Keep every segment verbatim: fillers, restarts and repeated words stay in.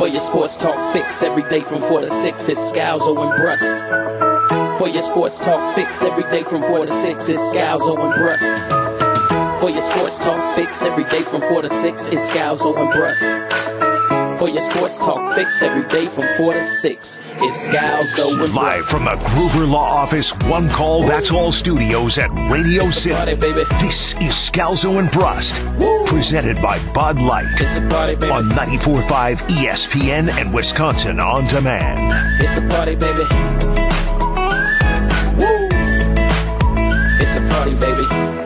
For your sports talk fix every day from four to six, it's Scalzo and Brust. For your sports talk fix every day from four to six, it's Scalzo and Brust. For your sports talk fix every day from four to six, it's Scalzo and Brust. For your sports talk fix every day from four to six, it's Scalzo and Brust. Live from the Gruber Law Office, One Call That's All Studios at Radio It's a City. party, baby. This is Scalzo and Brust, presented by Bud Light It's a party, baby. on ninety-four point five E S P N and Wisconsin On Demand. It's a party, baby. Woo! It's a party, baby.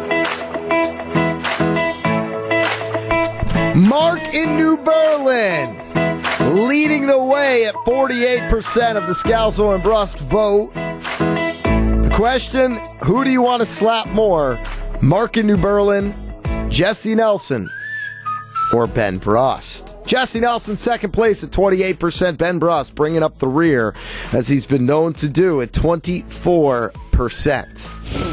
Mark in New Berlin, leading the way at forty-eight percent of the Scalzo and Brust vote. The question, who do you want to slap more? Mark in New Berlin, Jesse Nelson, or Ben Brust? Jesse Nelson, second place at twenty-eight percent. Ben Brust bringing up the rear, as he's been known to do, at twenty-four percent.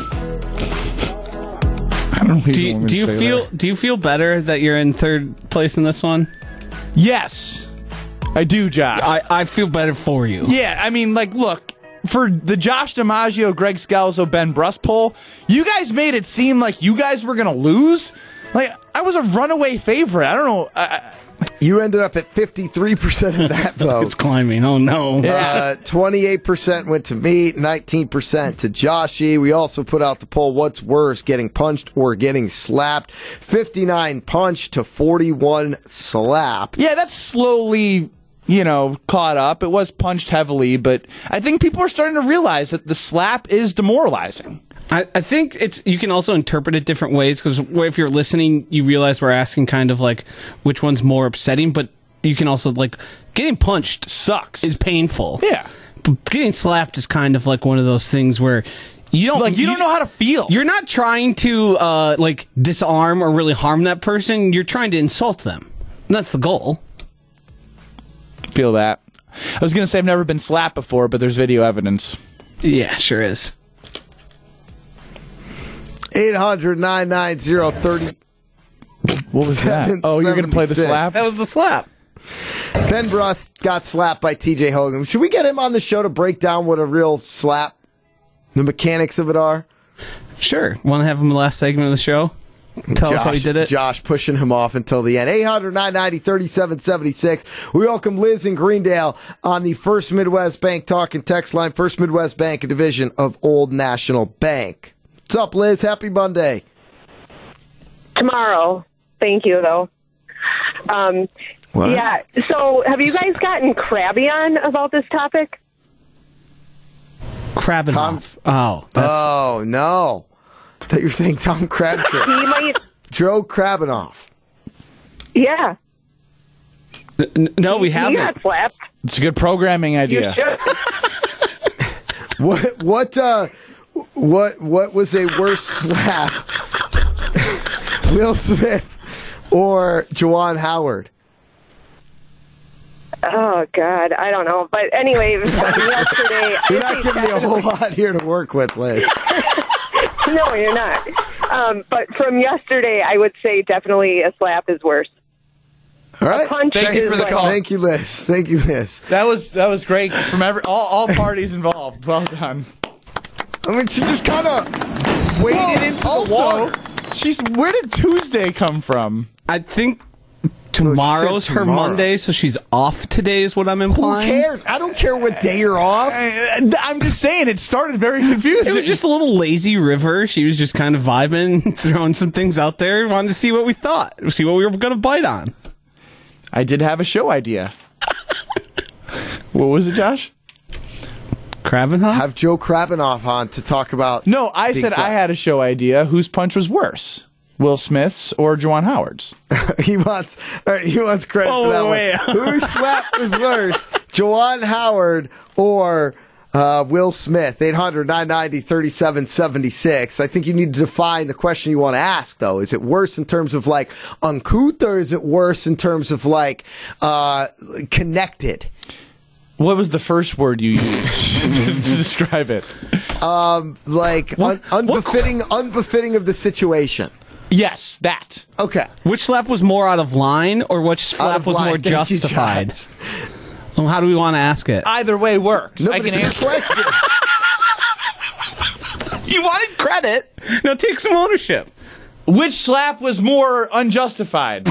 I don't Do you, do you feel that. do you feel better that you're in third place in this one? Yes, I do, Josh. I, I feel better for you. Yeah, I mean, like, look, for the Josh DiMaggio, Greg Scalzo, Ben Brust poll, you guys made it seem like you guys were going to lose. Like, I was a runaway favorite. I don't know. I, You ended up at fifty-three percent of that vote. It's climbing. Oh, no. Uh, twenty-eight percent went to me, nineteen percent to Joshy. We also put out the poll, what's worse, getting punched or getting slapped? fifty-nine punch to forty-one slap. yeah, that's slowly, you know, caught up. It was punched heavily, but I think people are starting to realize that the slap is demoralizing. I, I think it's you can also interpret it different ways, because if you're listening, you realize we're asking kind of like which one's more upsetting, but you can also, like, getting punched Sucks. is painful. Yeah. But getting slapped is kind of like one of those things where you don't Like, you don't know how to feel. You're not trying to uh, like disarm or really harm that person. You're trying to insult them. And that's the goal. Feel that. I was going to say I've never been slapped before, but there's video evidence. Yeah, sure is. eight hundred, nine nine zero, three oh. What was that? Seven Oh, you're going to play the seventy-six. slap? That was the slap. Ben Brust got slapped by T J Hogan. Should we get him on the show to break down what a real slap, the mechanics of it are? Sure. Want to have him in the last segment of the show? Tell Josh, us how he did it. Josh pushing him off until the end. eight hundred, nine ninety, thirty-seven seventy-six. We welcome Liz in Greendale on the First Midwest Bank Talk and Text line. First Midwest Bank, a division of Old National Bank. What's up, Liz? Happy Monday. Tomorrow. Thank you, though. Um, What? yeah, so have you guys gotten crabby on about this topic? Crabbing Tom- off. Oh, that's Oh, no. I thought you were saying Tom Crabtree. He might, Joe Krabanoff. yeah. N- no, we He haven't. got slapped. It's a good programming You idea. should. What, what, uh, what, what was a worse slap? Will Smith or Juwan Howard? Oh, God, I don't know. But anyway, yesterday... You're not giving me a whole lot here to work with, Liz. No, you're not. Um, but from yesterday, I would say definitely a slap is worse. All right. punch Thank is you for the like- call. Thank you, Liz. Thank you, Liz. That was that was great from every all, all parties involved. Well done. I mean, she just kind of waded Well, into the also, water. she's where did Tuesday come from? I think tomorrow's her tomorrow. Monday, so she's off today is what I'm Who implying. cares? I don't care what day you're off. I, I'm just saying it started very confusing. It was just a little lazy river. She was just kind of vibing, throwing some things out there. Wanted to see what we thought, see what we were going to bite on. I did have a show idea. What was it, Josh? Kravenhoff? Have Joe Krabanoff on to talk about. No, I Big said slap. I had a show idea. Whose punch was worse? Will Smith's or Juwan Howard's? he wants. All right, he wants credit Oh, for that wait. one. Whose slap was worse, Juwan Howard or uh, Will Smith? eight hundred, nine ninety, thirty-seven seventy-six. I think you need to define the question you want to ask, though. Is it worse in terms of like uncouth, or is it worse in terms of like uh, connected? What was the first word you used to describe it? Like un- unbefitting, unbefitting of the situation. Yes, that. Okay. Which slap was more out of line, or which slap of was line. more Thank you, justified? Josh. Well, how do we want to ask it? Either way works. No, I but can it's a good answer. question. You wanted credit. Now take some ownership. Which slap was more unjustified?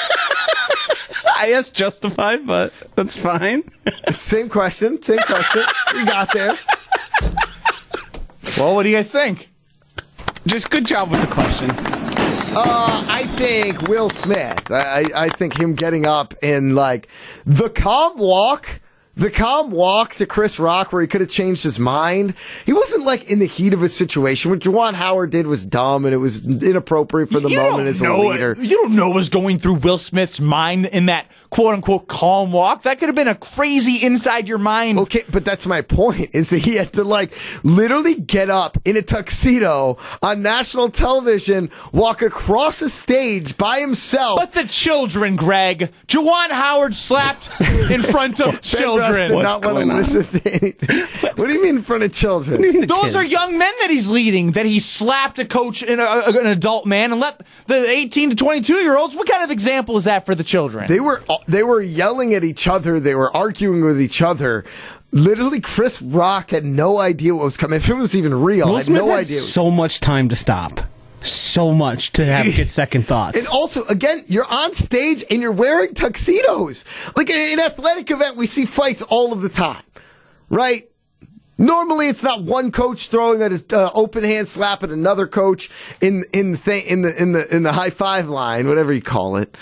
I asked justified, but that's fine. Same question. Same question. We got there. Well, what do you guys think? Just good job with the question. Uh, I think Will Smith. I, I think him getting up and like the calm walk, the calm walk to Chris Rock where he could have changed his mind. He wasn't like in the heat of a situation. What Juwan Howard did was dumb and it was inappropriate for the You moment don't as a know- leader. You don't know what was going through Will Smith's mind in that quote-unquote calm walk. That could have been a crazy inside your mind. Okay, but that's my point, is that he had to, like, literally get up in a tuxedo on national television, walk across a stage by himself. But the children, Greg. Juwan Howard slapped in front of Ben Russ children. did not want to listen to anything. What do you mean in front of children? Those kids. are young men that he's leading, that he slapped a coach, and a, an adult man, and let the eighteen to twenty-two-year-olds, what kind of example is that for the children? They were they were yelling at each other. They were arguing with each other. Literally, Chris Rock had no idea what was coming. If it was even real, Will I had Smith no had idea. so much time to stop. So much to have get second thoughts. And also, again, you're on stage and you're wearing tuxedos. Like in an athletic event, we see fights all of the time, right? Normally, it's not one coach throwing an uh, open hand slap at another coach in in the thing in the in the in the high five line, whatever you call it.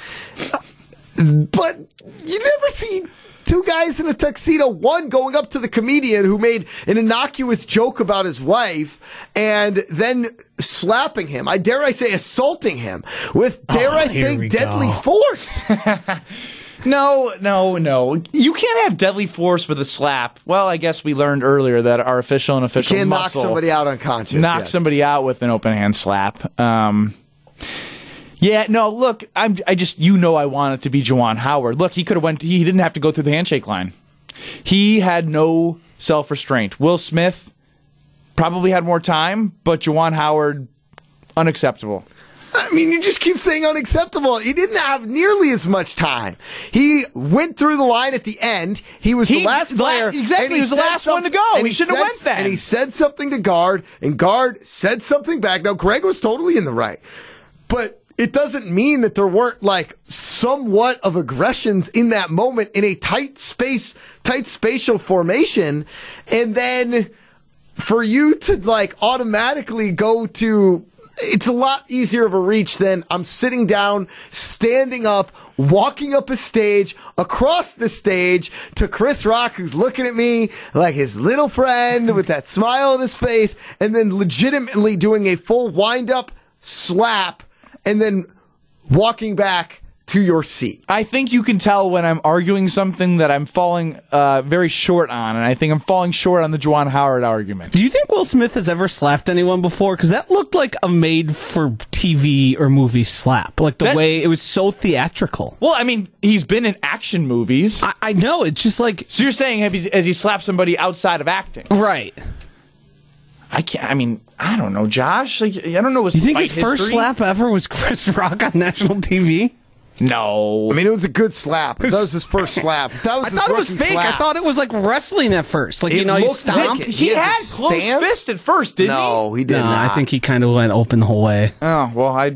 But you never see two guys in a tuxedo, one going up to the comedian who made an innocuous joke about his wife and then slapping him. I dare I say assaulting him with, dare Oh, I here say, we deadly go. force. No, no, no. You can't have deadly force with a slap. Well, I guess we learned earlier that our official and You official can't knock muscle somebody out unconscious. knock yes. somebody out with an open hand slap. Um, yeah, no. Look, I'm. I just you know I want it to be Juwan Howard. Look, he could have went. He didn't have to go through the handshake line. He had no self restraint. Will Smith probably had more time, but Juwan Howard, unacceptable. I mean, you just keep saying unacceptable. He didn't have nearly as much time. He went through the line at the end. He was He- the last la- player. exactly, and he was the said last one to something- go. and He shouldn't have said- went then. And he said something to Guard, and Guard said something back. Now, Greg was totally in the right. But it doesn't mean that there weren't, like, somewhat of aggressions in that moment in a tight space, tight spatial formation. And then for you to, like, automatically go to... It's a lot easier of a reach than I'm sitting down, standing up, walking up a stage, across the stage to Chris Rock, who's looking at me like his little friend with that smile on his face, and then legitimately doing a full wind-up slap, and then walking back to your seat. I think you can tell when I'm arguing something that I'm falling uh, very short on, and I think I'm falling short on the Juwan Howard argument. Do you think Will Smith has ever slapped anyone before? Because that looked like a made-for-T V or movie slap. Like the That- way it was so theatrical. Well, I mean, he's been in action movies. I, I know, it's just like... So you're saying have he, has he slapped somebody outside of acting? Right. I can't. I mean, I don't know, Josh. Like, I don't know his You think fight his first history. slap ever was Chris Rock on national T V? No. I mean, it was a good slap. That was his first slap. That was I his thought it was rookie fake. slap. I thought it was like wrestling at first. Like, It you know, he looked stomped. like it. he, He had had the close stance? fist at first, didn't No, he did No, not. I think he kind of went open the whole way. he? Oh well, I.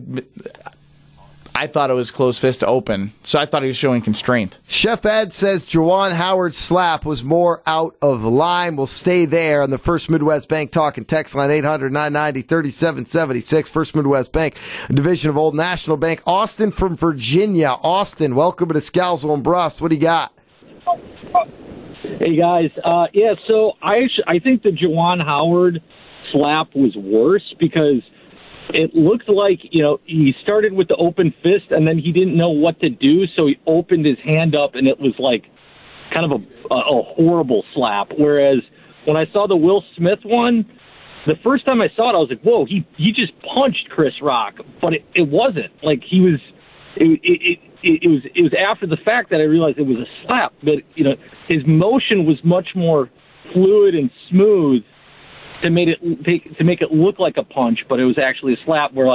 I thought it was close fist to open, so I thought he was showing constraint. Chef Ed says Juwan Howard's slap was more out of line. We'll stay there on the First Midwest Bank talk and text line eight hundred, nine ninety, thirty-seven seventy-six. First Midwest Bank, a division of Old National Bank. Austin from Virginia. Austin, welcome to Scalzo and Brust. What do you got? Hey guys, uh, yeah. So I actually, I think the Juwan Howard slap was worse because it looked like, you know, he started with the open fist and then he didn't know what to do, so he opened his hand up and it was like kind of a, a, a horrible slap. Whereas when I saw the Will Smith one, the first time I saw it, I was like, whoa, he he just punched Chris Rock, but it, it wasn't like he was. It, it, it, it was it was after the fact that I realized it was a slap, but you know his motion was much more fluid and smooth to make it to make it look like a punch, but it was actually a slap. Where like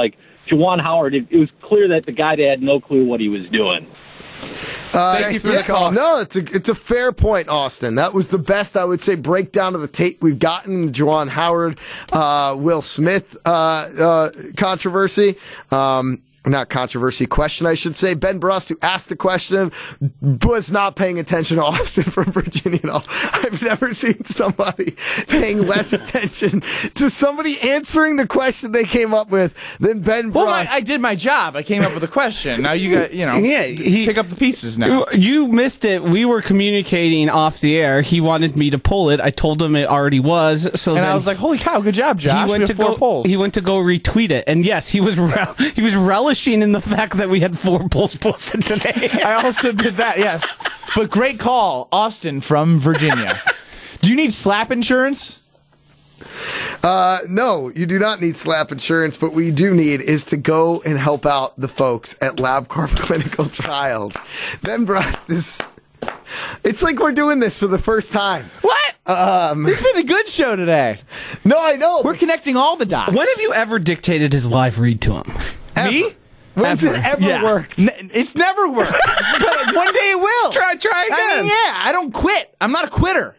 Juwan Howard, it, it was clear that the guy had no clue what he was doing. Uh, Thank you for yeah, the call. No, it's a it's a fair point, Austin. That was the best, I would say, breakdown of the tape we've gotten. The Juwan Howard, uh, Will Smith uh, uh, controversy. Um, Not controversy, question, I should say. Ben Brust, who asked the question, was not paying attention to Austin from Virginia at all. I've never seen somebody paying less attention to somebody answering the question they came up with than Ben Brust. Well, I, I did my job. I came up with a question. Now you got, you know, Yeah, he- pick up the pieces now. You missed it. We were communicating off the air. He wanted me to pull it. I told him it already was. So And then I was like, "Holy cow, good job, Josh!" he went we to have four go. polls. He went to go retweet it, and yes, he was rel- he was relishing in the fact that we had four polls posted today. I also did that, yes. But great call, Austin from Virginia. Do you need slap insurance? Uh, no, you do not need slap insurance, but what you do need is to go and help out the folks at LabCorp Clinical Trials. Ben Brust is... It's like we're doing this for the first time. What? Um, it's been a good show today. No, I know. We're connecting all the dots. When have you ever dictated his live read to him? Me? When's Ever. it ever Yeah. worked? N- it's never worked. But one day it will. Try, try again. I mean, yeah, I don't quit. I'm not a quitter.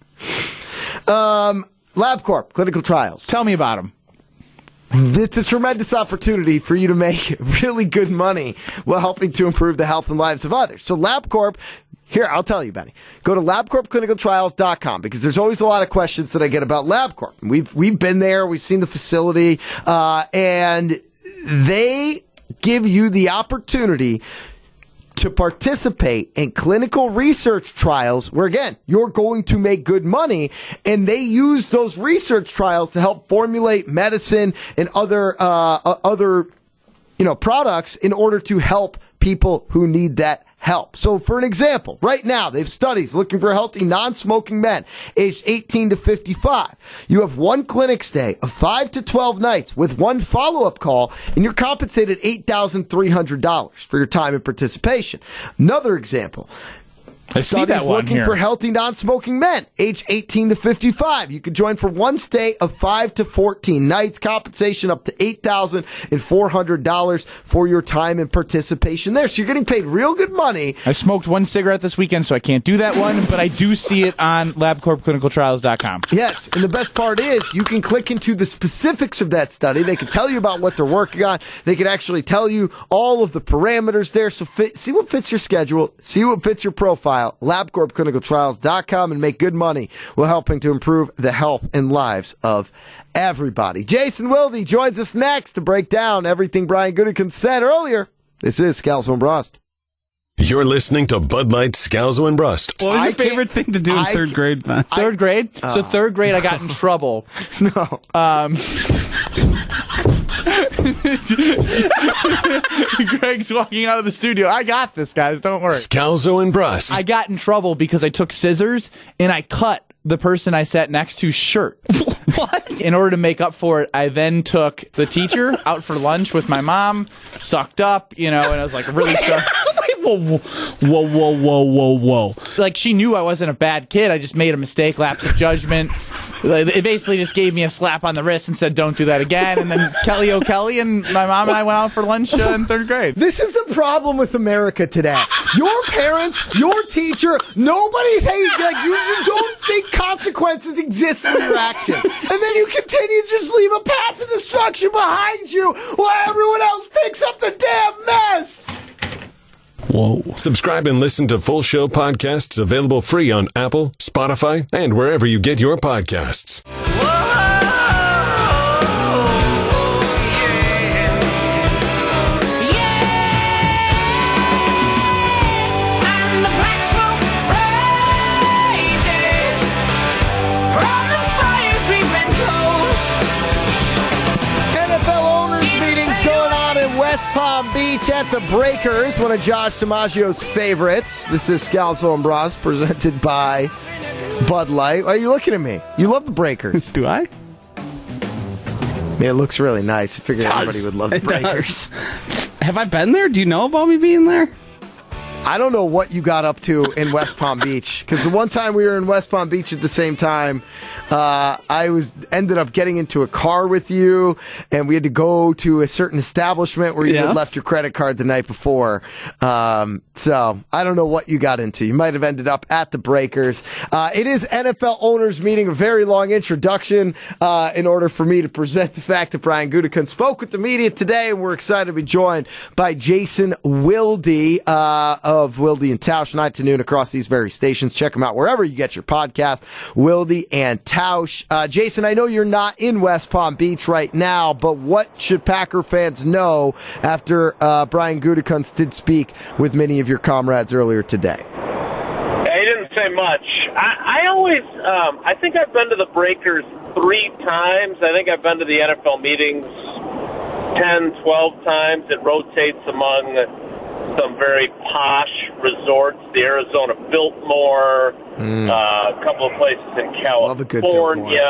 Um, LabCorp Clinical Trials. Tell me about them. It's a tremendous opportunity for you to make really good money while helping to improve the health and lives of others. So LabCorp, here, I'll tell you, Benny. Go to lab corp clinical trials dot com because there's always a lot of questions that I get about LabCorp. We've, we've been there. We've seen the facility, uh, and they give you the opportunity to participate in clinical research trials where, again, you're going to make good money, and they use those research trials to help formulate medicine and other uh, uh, other you know products in order to help people who need that help. So for an example, right now they have studies looking for healthy non-smoking men aged eighteen to fifty-five. You have one clinic stay of five to twelve nights with one follow-up call, and you're compensated eight thousand three hundred dollars for your time and participation. Another example. I see Studies that one looking here. for healthy non-smoking men, age eighteen to fifty-five. You could join for one stay of five to fourteen nights, compensation up to eight thousand four hundred dollars for your time and participation there. So you're getting paid real good money. I smoked one cigarette this weekend, so I can't do that one, but I do see it on lab corp clinical trials dot com. Yes, and the best part is you can click into the specifics of that study. They can tell you about what they're working on. They can actually tell you all of the parameters there. So fit, see what fits your schedule, see what fits your profile. lab corp clinical trials dot com and make good money while helping to improve the health and lives of everybody. Jason Wilde joins us next to break down everything Brian Goodickin said earlier. This is Scalzo and Brust. You're listening to Bud Light, Scalzo and Brust. What was I your favorite can't- thing to do in I third can't- grade, Ben? Third grade? so third grade, I got in trouble. No. Um, Greg's walking out of the studio. I got this, guys. Don't worry. Scalzo and Brust. I got in trouble because I took scissors and I cut the person I sat next to's shirt. What? In order to make up for it, I then took the teacher out for lunch with my mom, sucked up, you know, and I was like really sorry. Whoa, whoa, whoa, whoa, whoa, whoa, whoa. Like, she knew I wasn't a bad kid. I just made a mistake, lapse of judgment. It basically just gave me a slap on the wrist and said, don't do that again. And then Kelly O'Kelly and my mom and I went out for lunch uh, in third grade. This is the problem with America today. Your parents, your teacher, nobody's hey, like you, you don't think consequences exist for your action. And then you continue to just leave a path to destruction behind you while everyone else picks up the damn mess. Whoa. Subscribe and listen to full show podcasts available free on Apple, Spotify, and wherever you get your podcasts. West Palm Beach at the Breakers, one of Josh DiMaggio's favorites. This is Scalzo and Brust, presented by Bud Light. Why are you looking at me? You love the Breakers. Do I? Yeah, it looks really nice. I figured It does. everybody would love the It Breakers. does. Have I been there? Do you know about me being there? I don't know what you got up to in West Palm Beach, because the one time we were in West Palm Beach at the same time, uh, I was ended up getting into a car with you, and we had to go to a certain establishment where you Yes. had left your credit card the night before. Um, so I don't know what you got into. You might have ended up at the Breakers. Uh, it is N F L owners meeting, a very long introduction uh, in order for me to present the fact that Brian Gutekunst spoke with the media today, and we're excited to be joined by Jason Wilde uh, of Wilde and Tausch, nine to noon across these very stations. Check them out wherever you get your podcast, Wilde and Tausch. Uh, Jason, I know you're not in West Palm Beach right now, but what should Packer fans know after uh, Brian Gutekunst did speak with many of your comrades earlier today? Yeah, he didn't say much. I, I always, um, I think I've been to the Breakers three times. I think I've been to the N F L meetings ten, twelve times. It rotates among some very posh resorts, the Arizona Biltmore, mm. uh, a couple of places in California.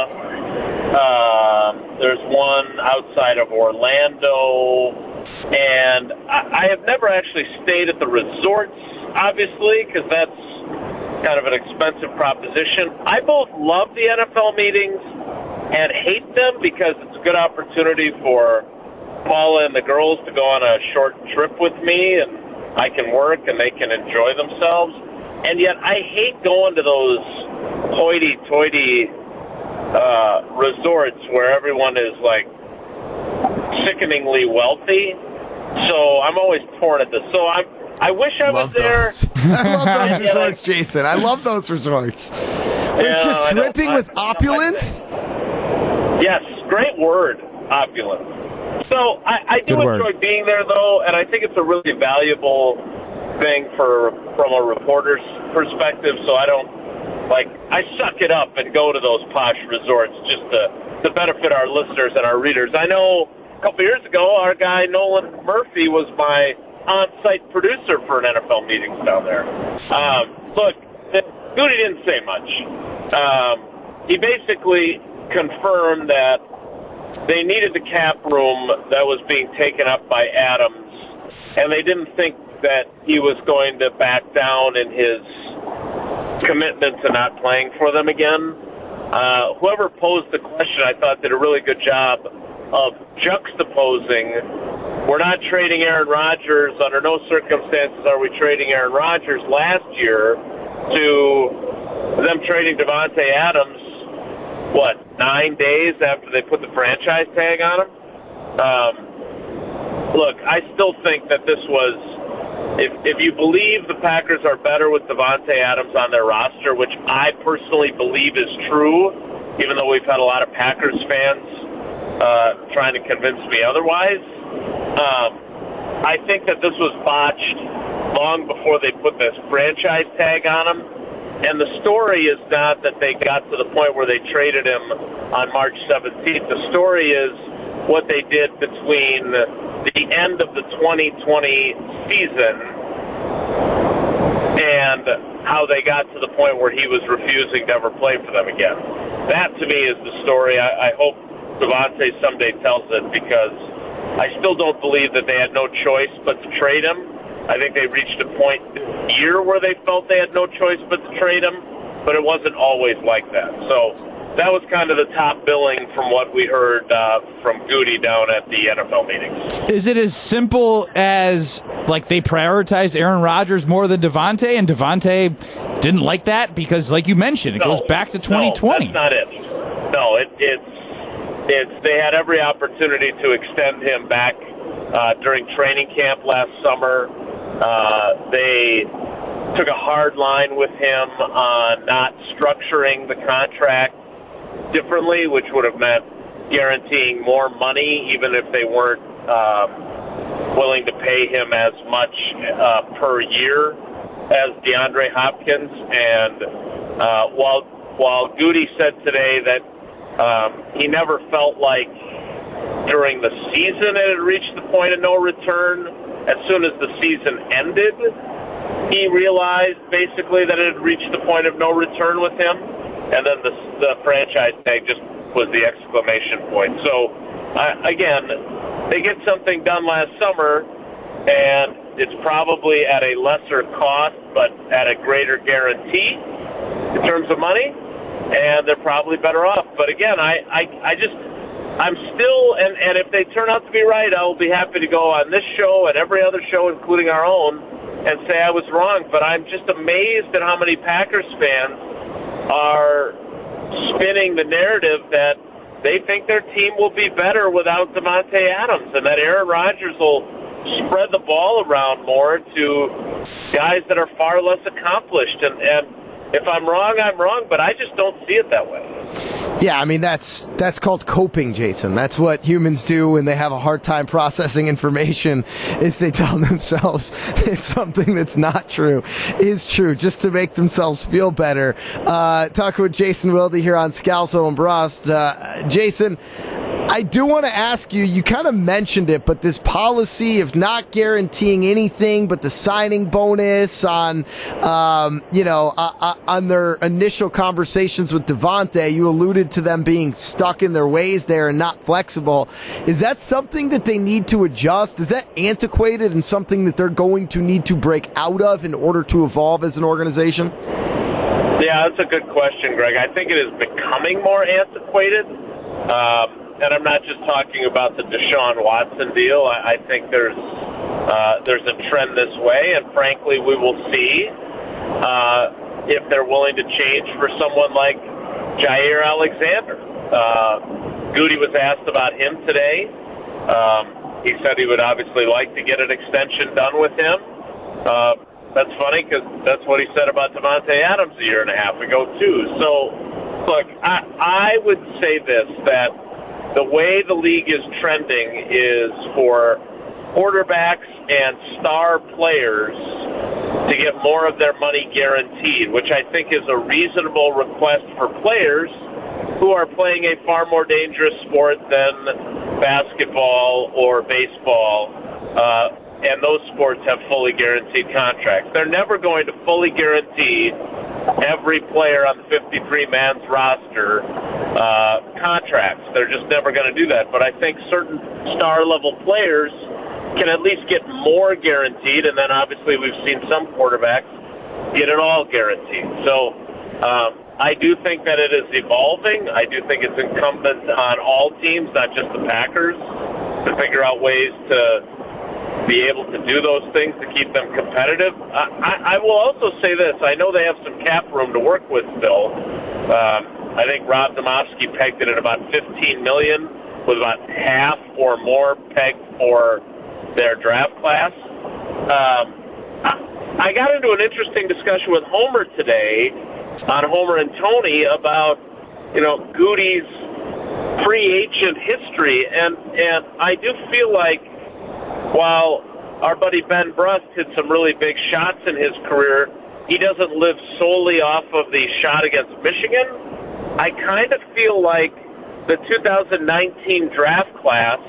Uh, there's one outside of Orlando. And I, I have never actually stayed at the resorts, obviously, because that's kind of an expensive proposition. I both love the N F L meetings and hate them because it's a good opportunity for Paula and the girls to go on a short trip with me, and I can work and they can enjoy themselves. And yet I hate going to those hoity-toity uh, resorts where everyone is, like, sickeningly wealthy. So I'm always torn at this. So I'm, I wish I love was there. Those. I love those resorts, Jason. I love those resorts. It's just dripping with opulence. Yes, great word, opulence. So I, I do Good enjoy word. being there, though, and I think it's a really valuable thing for from a reporter's perspective. So I don't, like, I suck it up and go to those posh resorts just to, to benefit our listeners and our readers. I know a couple years ago, our guy Nolan Murphy was my on-site producer for an N F L meetings down there. Um, look, Goody didn't say much. Um, he basically confirmed that they needed the cap room that was being taken up by Adams, and they didn't think that he was going to back down in his commitment to not playing for them again. Uh, whoever posed the question, I thought, did a really good job of juxtaposing. We're not trading Aaron Rodgers. Under no circumstances are we trading Aaron Rodgers last year to them trading Davante Adams, what, nine days after they put the franchise tag on him? Um, look, I still think that this was, if if you believe the Packers are better with Davante Adams on their roster, which I personally believe is true, even though we've had a lot of Packers fans uh, trying to convince me otherwise, um, I think that this was botched long before they put this franchise tag on him. And the story is not that they got to the point where they traded him on March seventeenth. The story is what they did between the end of the twenty twenty season and how they got to the point where he was refusing to ever play for them again. That, to me, is the story. I, I hope Davante someday tells it, because I still don't believe that they had no choice but to trade him. I think they reached a point this year where they felt they had no choice but to trade him, but it wasn't always like that. So that was kind of the top billing from what we heard uh, from Goody down at the N F L meetings. Is it as simple as, like, they prioritized Aaron Rodgers more than Davante, and Davante didn't like that? Because, like you mentioned, it no, goes back to twenty twenty. No, that's not it. No, it, it's, it's they had every opportunity to extend him back uh, during training camp last summer. Uh, they took a hard line with him on not structuring the contract differently, which would have meant guaranteeing more money, even if they weren't um, willing to pay him as much uh, per year as DeAndre Hopkins. And uh, while while Goody said today that um, he never felt like during the season it had reached the point of no return, as soon as the season ended, he realized basically that it had reached the point of no return with him, and then the, the franchise tag just was the exclamation point. So, uh, again, they get something done last summer, and it's probably at a lesser cost, but at a greater guarantee in terms of money, and they're probably better off. But again, I, I, I just, I'm still, and, and if they turn out to be right, I will be happy to go on this show and every other show, including our own, and say I was wrong. But I'm just amazed at how many Packers fans are spinning the narrative that they think their team will be better without Davante Adams, and that Aaron Rodgers will spread the ball around more to guys that are far less accomplished. And, and if I'm wrong, I'm wrong, but I just don't see it that way. Yeah, I mean, that's that's called coping, Jason. That's what humans do when they have a hard time processing information, is they tell themselves it's something that's not true is true, just to make themselves feel better. Uh, talking with Jason Wilde here on Scalzo and Brust. Uh, Jason, I do want to ask you, you kind of mentioned it, but this policy of not guaranteeing anything but the signing bonus on, um, you know, uh, uh, on their initial conversations with Davante, you alluded to them being stuck in their ways there and not flexible. Is that something that they need to adjust? Is that antiquated and something that they're going to need to break out of in order to evolve as an organization? Yeah, that's a good question, Greg. I think it is becoming more antiquated. Um, And I'm not just talking about the Deshaun Watson deal. I, I think there's uh, there's a trend this way, and frankly, we will see uh, if they're willing to change for someone like Jair Alexander. Uh, Goody was asked about him today. Um, he said he would obviously like to get an extension done with him. Uh, that's funny because that's what he said about Davante Adams a year and a half ago, too. So, look, I, I would say this, that the way the league is trending is for quarterbacks and star players to get more of their money guaranteed, which I think is a reasonable request for players who are playing a far more dangerous sport than basketball or baseball, uh, and those sports have fully guaranteed contracts. They're never going to fully guarantee every player on the fifty-three man's roster uh, contracts. They're just never going to do that. But I think certain star-level players can at least get more guaranteed, and then obviously we've seen some quarterbacks get it all guaranteed. So um, I do think that it is evolving. I do think it's incumbent on all teams, not just the Packers, to figure out ways to be able to do those things to keep them competitive. I, I, I will also say this. I know they have some cap room to work with still. Um, I think Rob Domofsky pegged it at about fifteen million dollars, with about half or more pegged for their draft class. Um, I, I got into an interesting discussion with Homer today on Homer and Tony about, you know, Goody's free agent history, and, and I do feel like while our buddy Ben Brust hit some really big shots in his career, he doesn't live solely off of the shot against Michigan. I kind of feel like the two thousand nineteen draft class,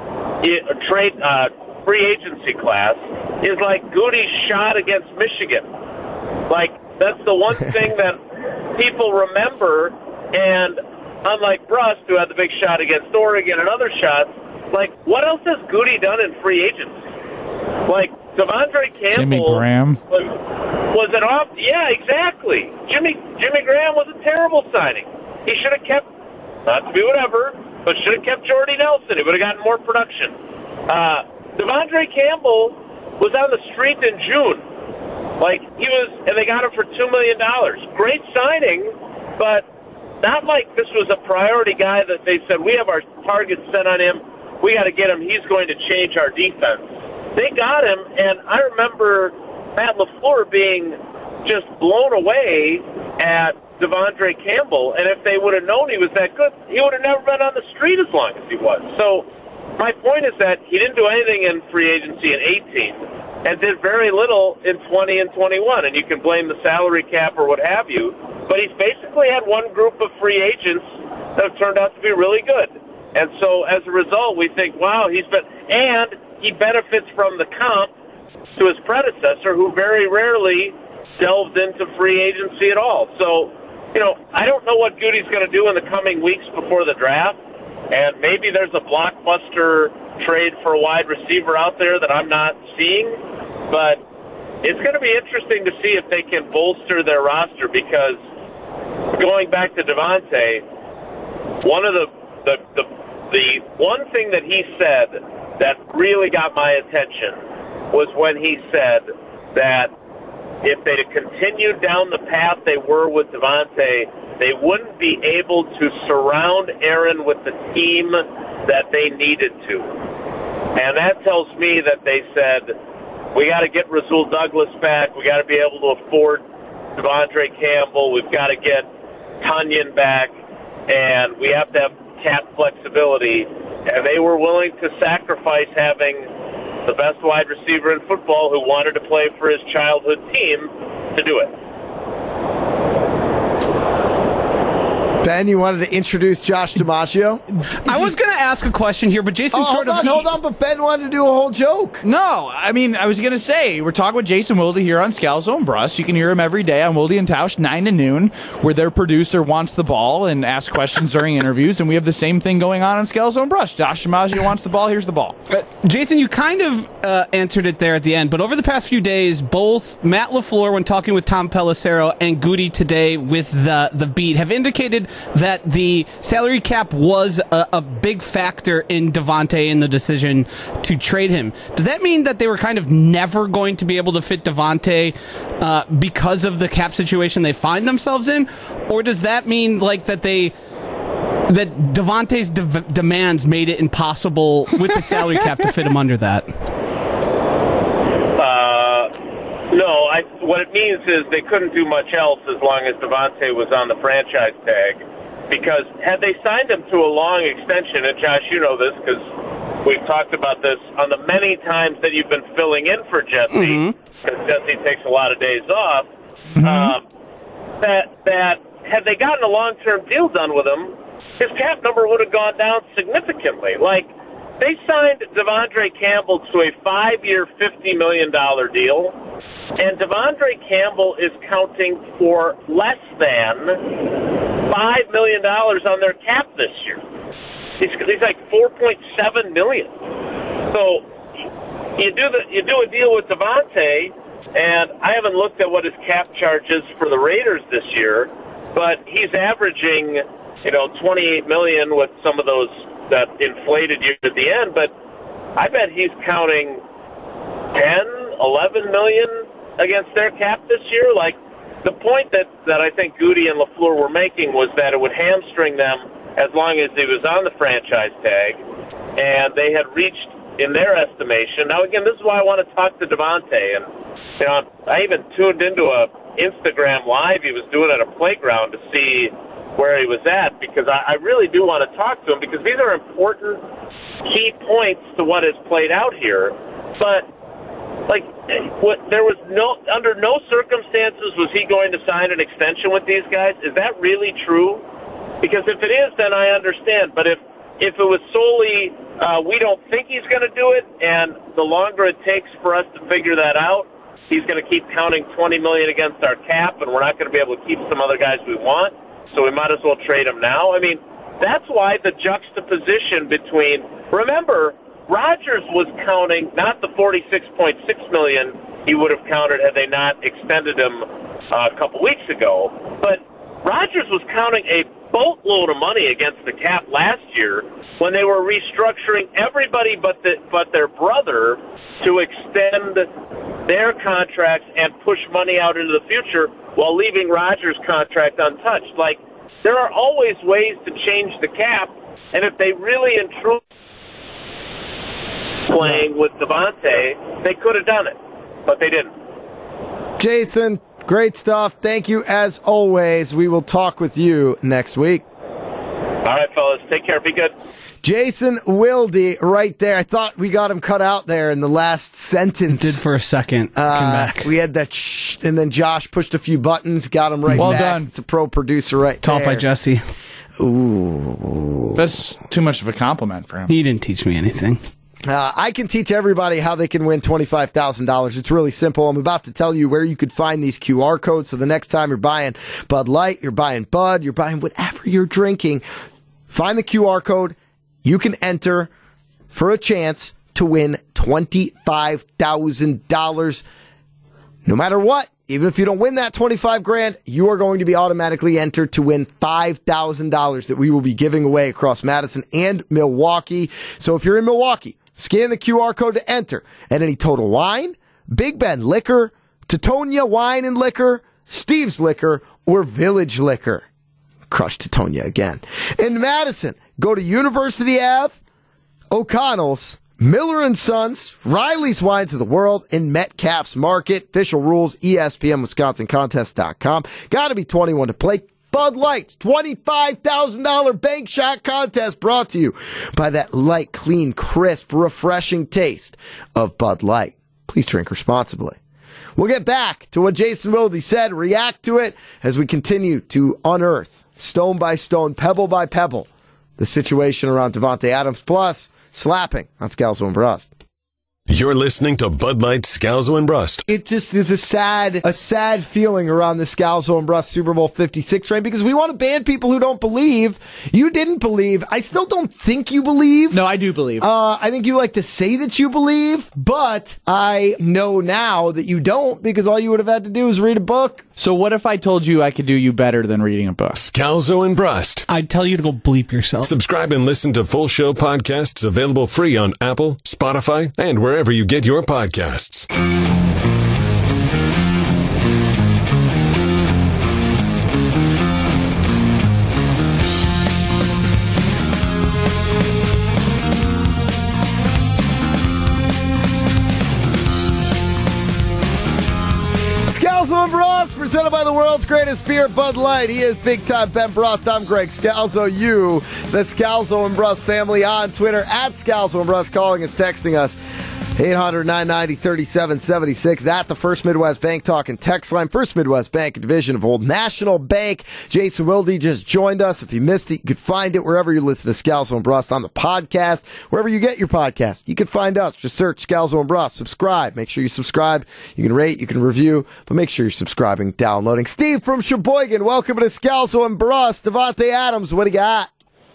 it, trade uh, free agency class, is like Goody's shot against Michigan. Like, that's the one thing that people remember, and unlike Brust, who had the big shot against Oregon and other shots, like, what else has Goody done in free agency? Like, Devondre Campbell... Jimmy Graham. Was, was it off? Yeah, exactly. Jimmy Jimmy Graham was a terrible signing. He should have kept, not to be whatever, but should have kept Jordy Nelson. He would have gotten more production. Uh, Devondre Campbell was on the street in June. Like, he was, and they got him for two million dollars. Great signing, but not like this was a priority guy that they said, we have our targets set on him. We got to get him. He's going to change our defense. They got him, and I remember Matt LaFleur being just blown away at Devondre Campbell, and if they would have known he was that good, he would have never been on the street as long as he was. So my point is that he didn't do anything in free agency in eighteen and did very little in twenty and twenty-one, and you can blame the salary cap or what have you, but he's basically had one group of free agents that have turned out to be really good. And so, as a result, we think, wow, he's been, and he benefits from the comp to his predecessor, who very rarely delved into free agency at all. So, you know, I don't know what Goody's going to do in the coming weeks before the draft, and maybe there's a blockbuster trade for a wide receiver out there that I'm not seeing. but it's going to be interesting to see if they can bolster their roster because going back to Davante, one of the, the, the, the one thing that he said that really got my attention was when he said that if they had continued down the path they were with Davante, they wouldn't be able to surround Aaron with the team that they needed to. And that tells me that they said, we got to get Rasul Douglas back. We got to be able to afford Devondre Campbell. We've got to get Tunyon back. And we have to have cap flexibility. And they were willing to sacrifice having the best wide receiver in football who wanted to play for his childhood team to do it. Ben, you wanted to introduce Josh DiMaggio? I was going to ask a question here, but Jason oh, sort hold of... on, hold on, but Ben wanted to do a whole joke. No, I mean, I was going to say, we're talking with Jason Wilde here on Scalzo and Brust. You can hear him every day on Wilde and Tausch, nine to noon, where their producer wants the ball and asks questions during interviews, and we have the same thing going on on Scalzo and Brust. Josh DiMaggio wants the ball, here's the ball. Uh, Jason, you kind of uh, answered it there at the end, but over the past few days, both Matt LaFleur, when talking with Tom Pelissero, and Goody today with the, the Beat, have indicated that the salary cap was a, a big factor in Davante in the decision to trade him. Does that mean that they were kind of never going to be able to fit Davante uh, because of the cap situation they find themselves in? Or does that mean like that they that Davante's de- demands made it impossible with the salary cap to fit him under that? Uh, no, I, what it means is they couldn't do much else as long as Davante was on the franchise tag. Because had they signed him to a long extension, and Josh, you know this because we've talked about this on the many times that you've been filling in for Jesse, because mm-hmm. Jesse takes a lot of days off, mm-hmm. um, that that had they gotten a long-term deal done with him, his cap number would have gone down significantly. Like, they signed Devondre Campbell to a five-year, fifty million dollars deal, and Devondre Campbell is counting for less than five million dollars on their cap this year. He's, he's like four point seven million dollars. So you do the you do a deal with Davante, and I haven't looked at what his cap charge is for the Raiders this year, but he's averaging, you know, twenty-eight million dollars with some of those that inflated years at the end, but I bet he's counting ten, eleven million dollars against their cap this year. Like, the point that, that I think Goody and LaFleur were making was that it would hamstring them as long as he was on the franchise tag, and they had reached, in their estimation. Now, again, this is why I want to talk to Davante, and you know, I even tuned into a Instagram live he was doing at a playground to see where he was at, because I, I really do want to talk to him, because these are important key points to what has played out here. But Like, what, there was no, under no circumstances was he going to sign an extension with these guys. Is that really true? Because if it is, then I understand. But if, if it was solely, uh, we don't think he's going to do it, and the longer it takes for us to figure that out, he's going to keep counting twenty million dollars against our cap, and we're not going to be able to keep some other guys we want, so we might as well trade him now. I mean, that's why the juxtaposition between, remember, Rodgers was counting not the forty-six point six million dollars he would have counted had they not extended him uh, a couple weeks ago, but Rodgers was counting a boatload of money against the cap last year when they were restructuring everybody but the, but their brother to extend their contracts and push money out into the future while leaving Rodgers' contract untouched. Like, there are always ways to change the cap, and if they really and truly playing with Davante, they could have done it, but they didn't. Jason, great stuff. Thank you as always. We will talk with you next week. All right, fellas. Take care. Be good. Jason Wilde right there. I thought we got him cut out there in the last sentence. Did for a second. Uh, Come back. We had that shh, and then Josh pushed a few buttons, got him right well back. Done. It's a pro producer right Taught there. by Jesse. Ooh. That's too much of a compliment for him. He didn't teach me anything. Uh, I can teach everybody how they can win twenty-five thousand dollars. It's really simple. I'm about to tell you where you could find these Q R codes. So the next time you're buying Bud Light, you're buying Bud, you're buying whatever you're drinking, find the Q R code. You can enter for a chance to win twenty-five thousand dollars. No matter what, even if you don't win that twenty-five grand, you are going to be automatically entered to win five thousand dollars that we will be giving away across Madison and Milwaukee. So if you're in Milwaukee, scan the Q R code to enter at any Total Wine, Big Ben Liquor, Titonia Wine and Liquor, Steve's Liquor, or Village Liquor. Crush Titonia again. In Madison, go to University Avenue, O'Connell's, Miller and Sons, Riley's Wines of the World, and Metcalf's Market. Official rules, E S P N Wisconsin Contest dot com. Got to be twenty-one to play. Bud Light, twenty-five thousand dollars bank shot contest brought to you by that light, clean, crisp, refreshing taste of Bud Light. Please drink responsibly. We'll get back to what Jason Wilde said, react to it as we continue to unearth, stone by stone, pebble by pebble, the situation around Davante Adams, plus slapping on Scalzo and Brust. You're listening to Bud Light, Scalzo and Brust. It just is a sad, a sad feeling around the Scalzo and Brust Super Bowl fifty-six train because we want to ban people who don't believe. You didn't believe. I still don't think you believe. No, I do believe. Uh, I think you like to say that you believe, but I know now that you don't because all you would have had to do is read a book. So what if I told you I could do you better than reading a book? Scalzo and Brust. I'd tell you to go bleep yourself. Subscribe and listen to full show podcasts available free on Apple, Spotify, and wherever you get your podcasts. Scalzo and Brust, presented by the world's greatest beer, Bud Light. He is Big Time Ben Brust. I'm Greg Scalzo. You, the Scalzo and Brust family on Twitter, at Scalzo and Brust, calling us, texting us. eight hundred, nine ninety, thirty-seven seventy-six. That, the First Midwest Bank Talk and Text Line. First Midwest Bank, a division of Old National Bank. Jason Wilde just joined us. If you missed it, you could find it wherever you listen to Scalzo and Brust on the podcast. Wherever you get your podcast, you can find us. Just search Scalzo and Brust. Subscribe. Make sure you subscribe. You can rate, you can review, but make sure you're subscribing, downloading. Steve from Sheboygan, welcome to Scalzo and Brust. Davante Adams, what do you got?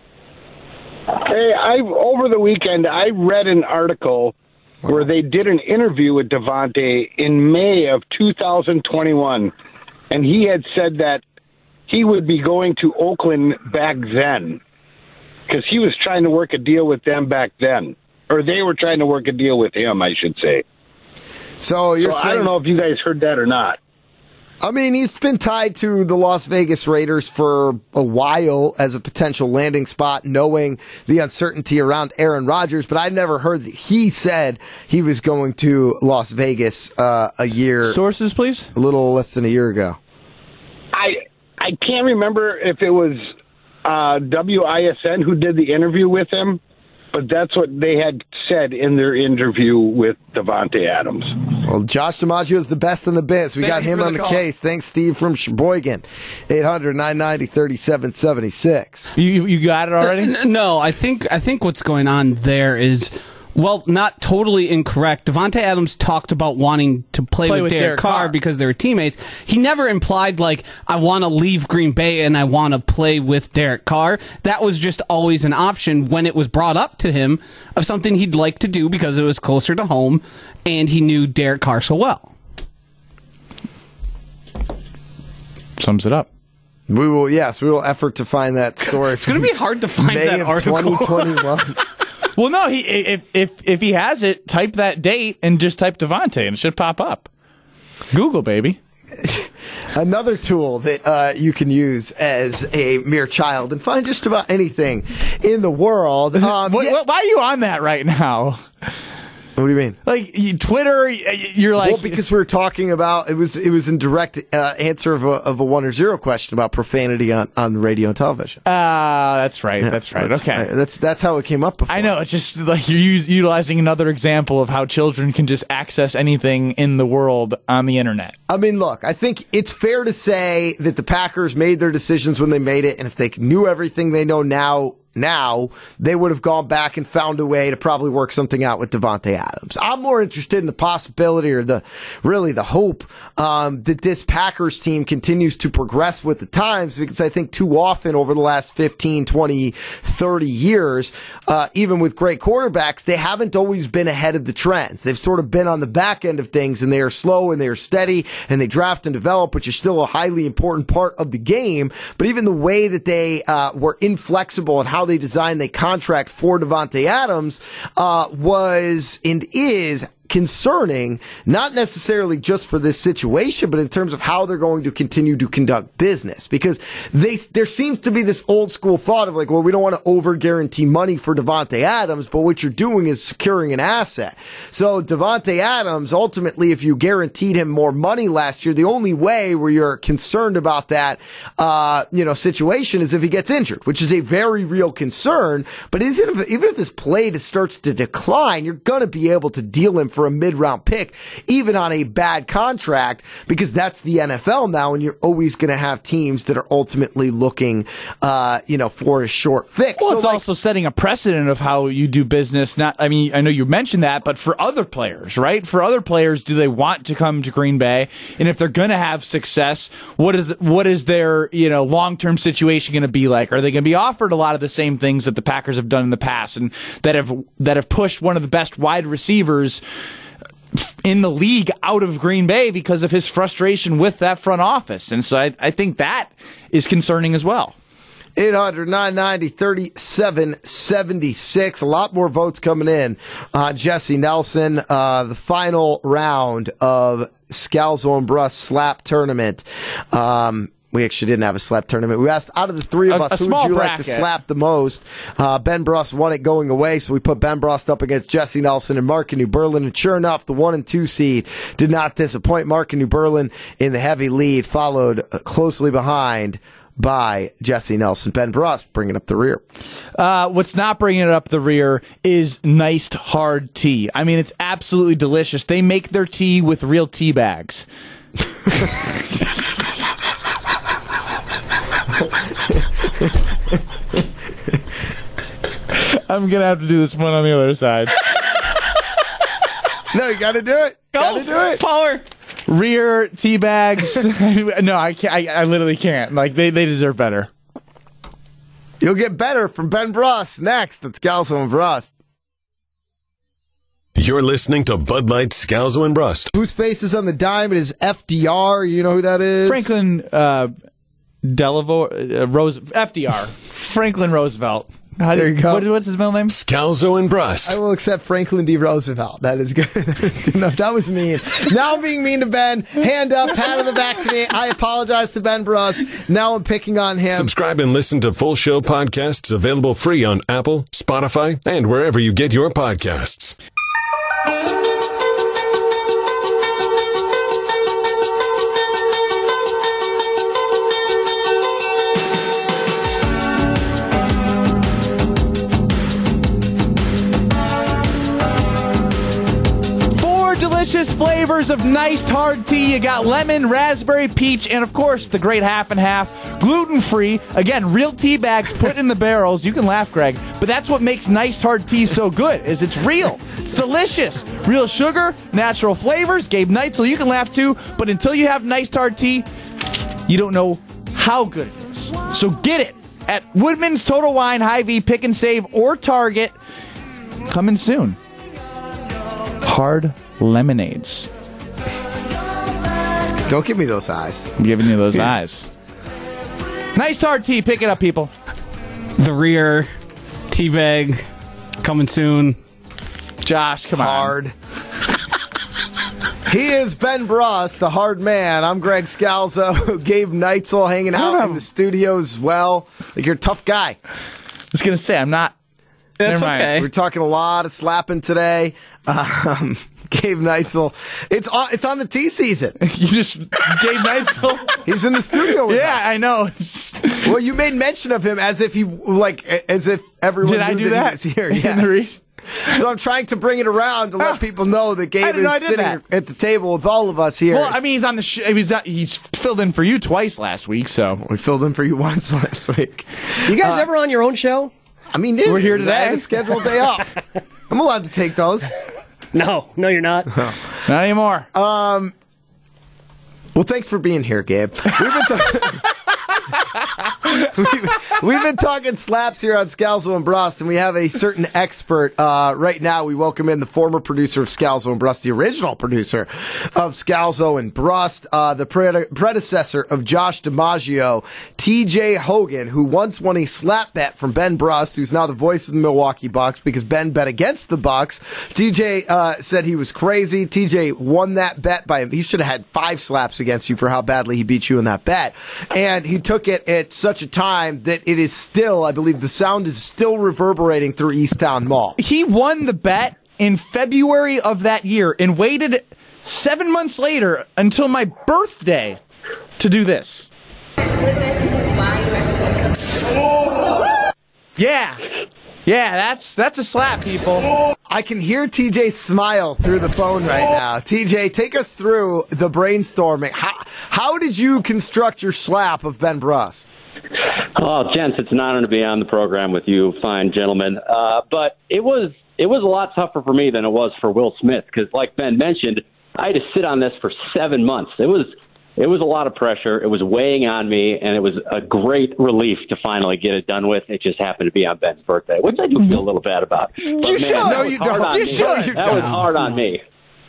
Hey, I over the weekend, I read an article where they did an interview with Davante in May of two thousand twenty-one, and he had said that he would be going to Oakland back then because he was trying to work a deal with them back then. Or they were trying to work a deal with him, I should say. So you're so saying... I don't know if you guys heard that or not. I mean, he's been tied to the Las Vegas Raiders for a while as a potential landing spot, knowing the uncertainty around Aaron Rodgers, but I never heard that he said he was going to Las Vegas uh, a year. Sources, please? A little less than a year ago. I I can't remember if it was uh, W I S N who did the interview with him, but that's what they had said in their interview with Davante Adams. Well, Josh DiMaggio is the best in the biz. We Thank got him the on the call. case. Thanks, Steve from Sheboygan. eight hundred, nine ninety, thirty-seven seventy-six. You you got it already? No, I think I think what's going on there is, well, not totally incorrect. Davante Adams talked about wanting to play, Play with, with Derek, Derek Carr, Carr. because they were teammates. He never implied, like, I want to leave Green Bay and I want to play with Derek Carr. That was just always an option when it was brought up to him of something he'd like to do because it was closer to home and he knew Derek Carr so well. Sums it up. We will, yes, we will effort to find that story. It's going to be hard to find May that of article. twenty twenty-one. Well, no, he if if if he has it, type that date and just type Davante, and it should pop up. Google, baby. Another tool that uh, you can use as a mere child and find just about anything in the world. Um, what, yeah. what, why are you on that right now? What do you mean? Like you, Twitter, you're like well, because we were talking about it was it was in direct uh, answer of a, of a one or zero question about profanity on, on radio and television. Ah, uh, that's right. Yeah, that's right. That's, okay, uh, that's that's how it came up before. I know. It's just like you're us- utilizing another example of how children can just access anything in the world on the internet. I mean, look, I think it's fair to say that the Packers made their decisions when they made it, and if they knew everything they know now now, they would have gone back and found a way to probably work something out with Davante Adams. I'm more interested in the possibility or the really the hope um, that this Packers team continues to progress with the times, because I think too often over the last fifteen, twenty, thirty years, uh, even with great quarterbacks, they haven't always been ahead of the trends. They've sort of been on the back end of things, and they are slow and they are steady and they draft and develop, which is still a highly important part of the game. But even the way that they uh, were inflexible in how they designed the contract for Davante Adams uh, was and is concerning, not necessarily just for this situation, but in terms of how they're going to continue to conduct business. Because they there seems to be this old school thought of like, well, we don't want to over guarantee money for Davante Adams, but what you're doing is securing an asset. So Davante Adams, ultimately, if you guaranteed him more money last year, the only way where you're concerned about that, uh, you know, situation is if he gets injured, which is a very real concern. But is it, even if his play starts to decline, you're going to be able to deal him for a mid-round pick, even on a bad contract, because that's the N F L now, and you're always going to have teams that are ultimately looking, uh, you know, for a short fix. Well, so it's like, also setting a precedent of how you do business. Not, I mean, I know you mentioned that, but for other players, right? For other players, do they want to come to Green Bay? And if they're going to have success, what is what is their you know long-term situation going to be like? Are they going to be offered a lot of the same things that the Packers have done in the past, and that have that have pushed one of the best wide receivers in the league out of Green Bay because of his frustration with that front office? And so I, I think that is concerning as well. eight hundred, nine ninety, thirty-seven seventy-six. A lot more votes coming in on Jesse Nelson. Uh, the final round of Scalzo and Brust slap tournament. Um, We actually didn't have a slap tournament. We asked, out of the three of A- us, a who would small you like bracket. to slap the most? Uh, Ben Brust won it going away, so we put Ben Brust up against Jesse Nelson and Mark in New Berlin. And sure enough, the one and two seed did not disappoint. Mark in New Berlin in the heavy lead, followed uh, closely behind by Jesse Nelson. Ben Brust bringing up the rear. Uh, what's not bringing it up the rear is nice hard tea. I mean, it's absolutely delicious. They make their tea with real tea bags. I'm gonna have to do this one on the other side. No, you gotta do it. Go. Gotta do it. Power. Rear tea bags. No, I can't. I, I literally can't. Like they, they deserve better. You'll get better from Ben Brust next. It's Scalzo and Brust. You're listening to Bud Light, Scalzo and Brust. Whose face is on the dime? It is F D R. You know who that is? Franklin uh, Delavo, uh, Rose, F D R, Franklin Roosevelt. How do, There you go. What, what's his middle name? Scalzo and Brust. I will accept Franklin D. Roosevelt. That is good. That's good enough. That was mean. Now I'm being mean to Ben. Hand up, pat on the back to me. I apologize to Ben Brust. Now I'm picking on him. Subscribe and listen to full show podcasts available free on Apple, Spotify, and wherever you get your podcasts. Delicious flavors of nice hard tea. You got lemon, raspberry, peach, and of course the great half and half. Gluten-free. Again, real tea bags put in the barrels. You can laugh, Greg, but that's what makes nice hard tea so good, is it's real. It's delicious. Real sugar, natural flavors. Gabe Neitzel, you can laugh too, but until you have nice hard tea, you don't know how good it is. So get it at Woodman's, Total Wine, Hy-Vee, Pick and Save, or Target. Coming soon. Hard lemonades. Don't give me those eyes. I'm giving you those eyes. Nice hard tea. Pick it up, people. The rear, teabag, coming soon. Josh, come Hard. He is Ben Brust, the hard man. I'm Greg Scalzo. Gabe Neitzel hanging out in the studio as well. Like, you're a tough guy. I was going to say, I'm not. That's Never mind. okay. We're talking a lot of slapping today. Um, Gabe Neitzel. It's on, it's on the tea season. You just Gabe Neitzel. He's in the studio with Yeah, us. I know. Well, you made mention of him as if he, like, as if everyone Did knew I do that, that? he was here. In Yes. the re- So I'm trying to bring it around to let people know that I Gabe didn't know I is did sitting that. at the table with all of us here. Well, I mean, he's on the. Sh- he's uh, he's filled in for you twice last week, so we filled in for you once last week. You guys Uh, ever on your own show? I mean, dude, We're here I today. had a scheduled day off. I'm allowed to take those. No, no, you're not. Not anymore. Um. Well, thanks for being here, Gabe. We've been talking. we've, we've been talking slaps here on Scalzo and Brust, and we have a certain expert uh, right now. We welcome in the former producer of Scalzo and Brust, the original producer of Scalzo and Brust, uh, the pre- predecessor of Josh DiMaggio, T J Hogan, who once won a slap bet from Ben Brust, who's now the voice of the Milwaukee Bucks because Ben bet against the Bucks. T J uh, said he was crazy. T J won that bet by he should have had five slaps against you for how badly he beat you in that bet, and he took it at such a time that it is still, I believe, the sound is still reverberating through Easttown Mall. He won the bet in February of that year and waited seven months later until my birthday to do this. Yeah. Yeah, that's that's a slap, people. I can hear T J smile through the phone right now. T J, take us through the brainstorming. How, how did you construct your slap of Ben Brust? Oh, gents, it's an honor to be on the program with you, fine gentlemen. Uh, but it was it was a lot tougher for me than it was for Will Smith because, like Ben mentioned, I had to sit on this for seven months. It was it was a lot of pressure. It was weighing on me, and it was a great relief to finally get it done with. It just happened to be on Ben's birthday, which I do feel a little bad about. But, You man, should. that No, was you hard don't. on You me. should. You That don't. was hard on me.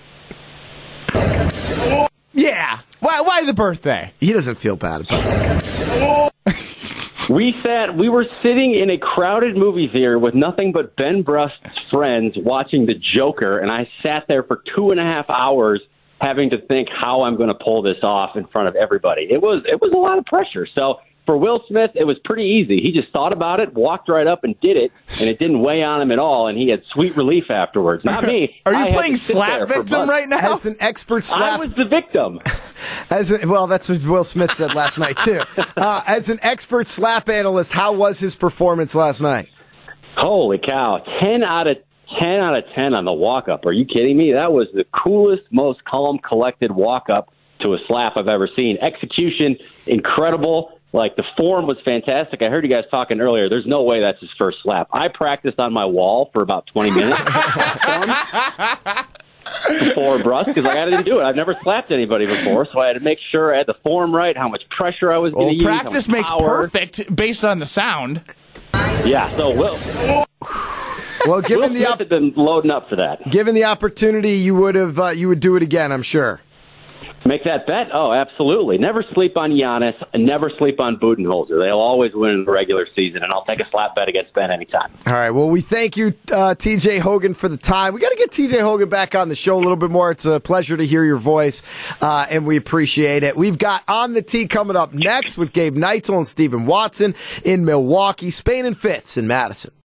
Yeah. Why why the birthday? He doesn't feel bad about it. We sat, we were sitting in a crowded movie theater with nothing but Ben Brust's friends watching The Joker, and I sat there for two and a half hours having to think how I'm going to pull this off in front of everybody. It was it was a lot of pressure. So for Will Smith, it was pretty easy. He just thought about it, walked right up and did it, and it didn't weigh on him at all, and he had sweet relief afterwards. Not me. Are you I had playing to sit slap there for victim months. right now? As an expert slap. I was the victim. As a, well, that's what Will Smith said last night, too. Uh, as an expert slap analyst, how was his performance last night? Holy cow. ten out of ten out of ten on the walk-up. Are you kidding me? That was the coolest, most calm, collected walk-up to a slap I've ever seen. Execution, incredible. Like, the form was fantastic. I heard you guys talking earlier. There's no way that's his first slap. I practiced on my wall for about twenty minutes before Brust because I didn't do it. I've never slapped anybody before, so I had to make sure I had the form right, how much pressure I was going to Well, use. practice how much makes power. perfect based on the sound. Yeah, so Will. Well, given Will the Smith op- had been loading up for that. given the opportunity, you would have uh, you would do it again, I'm sure. Make that bet? Oh, absolutely. Never sleep on Giannis and never sleep on Budenholzer. They'll always win in the regular season, and I'll take a slap bet against Ben anytime. All right. Well, we thank you, uh, T J Hogan, for the time. We got to get T J Hogan back on the show a little bit more. It's a pleasure to hear your voice, uh, and we appreciate it. We've got On the Tee coming up next with Gabe Neitzel and Stephen Watson in Milwaukee, Spain and Fitz in Madison.